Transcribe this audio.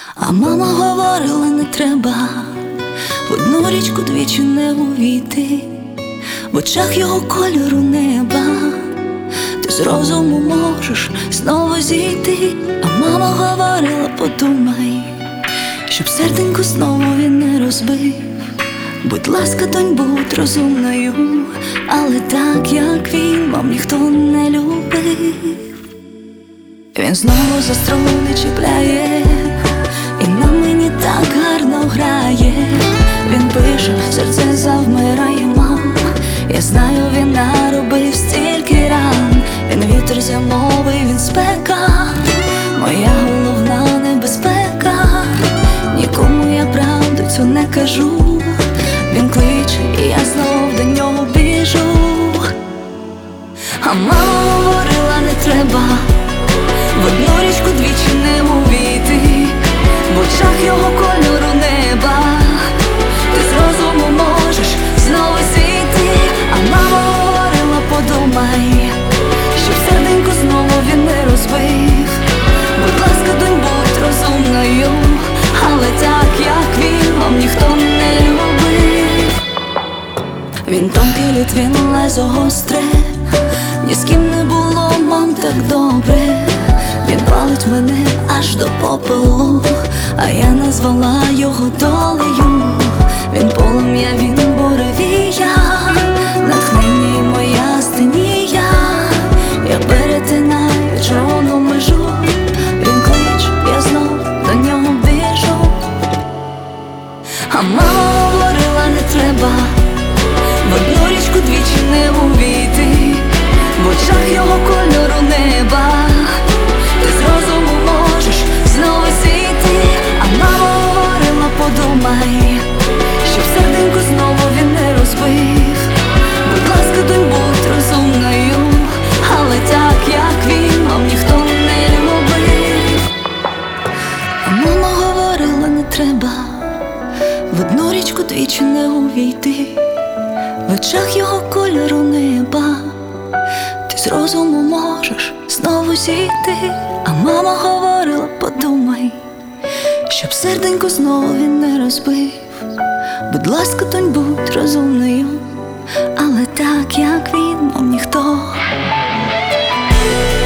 А мама говорила, не треба в одну річку двічі не увійти, в очах його кольору неба ти з розуму можеш знову зійти. А мама говорила, подумай, щоб серденько знову він не розбив. Будь ласка, донь, будь розумною, але так, як він, мам, ніхто не любив. Він знову за струни чіпляє, і на мені так гарно грає. Він пише, серце завмирає, мам. Я знаю, він наробив стільки ран. Він вітер зимовий, він спека, моя головна небезпека. Нікому я правду цю не кажу. Він кличе, і я знов до нього біжу. А мама говорила, не треба в одну річку двічі не увійти, в очах його кольору неба ти з розуму можеш знову зійти. А мама говорила, подумай, щоб серденько знову він не розбив. Будь ласка, донь, будь розумною, але так, як він, мам, ніхто не любив. Він тонкий лід, він лезо гостре, ні з ким не було, мам, так добре. Він палить мене аж до попелу, а я назвала його долею. Він полум'я, він буревія, натхнення й моя стенія. Я перетинаю червону межу. Він клич, я знов до нього біжу. А мама говорила, не треба в одну річку двічі не увійти, в очах його кольору неба ти з розуму можеш знову зійти. А мама говорила, подумай, щоб серденько знову він не розбив. Будь ласка, донь, будь розумною, але так, як він, мам, ніхто не любив. А мама говорила, не треба в одну річку двічі не увійти, в очах його кольору неба ти з розуму можеш знову зійти. А мама говорила, подумай, щоб серденько знову він не розбив. Будь ласка, донь, будь розумною, але так, як він, мам, ніхто